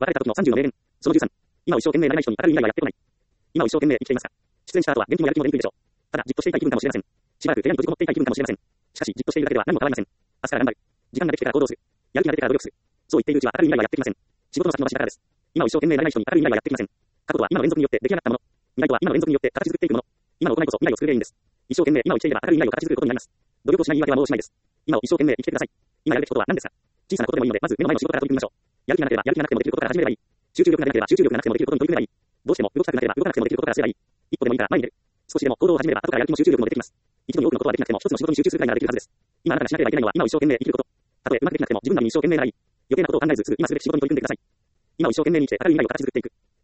別れた時の30の名言。その13。今を一生懸命なれない人に明るい未来はやってこない。今を一生懸命生きていますか？出演した後は元気もやる気も出にくいでしょう。ただ、じっとしていたい気分かもしれません。しばらく部屋に閉じこもっていたい気分かもしれません。しかし、じっとしているだけでは何も変わりません。明日から頑張る。時間ができてから行動する。やる気が出てから努力する。そう言っているうちは明るい未来はやってきません。仕事の先延ばしだからです。今を一生懸命なれない人に明るい未来はやってきません。過去とは今の連続によって出来上がったもの。未来とは今の連続によって形作っていくもの。今の行いこそ未来を作る原因です。一生懸命今を生きていれば明るい未来を形作ることになります。努力をしない言い訳はもうしないです。今を一生懸命生きてください。今やるべきことは何ですか？小さなことでもいいので、まず目の前の仕事から取り組みましょう。やる気がなければやる気がなくてもできることから始めればいい。集中力がなければ集中力がなくてもできることに取り組めばいい。どうしても動きたくなければ動かなくてもできることからすればいい。一歩でもいいから前に出る。少しでも行動を始めれば後からやる気も集中力も出てきます。一度に多くのことはできなくても一つの仕事に集中するくらいならできるはずです。今あなたがしなければいけないのは今を一生懸命生きること。たとえうまくできなくても自分なりに一生懸命ならいい。余計なことを考えずすぐ今すべき仕事に取り組んでください。今を一生懸命に生きて明るい未来を形作っていく。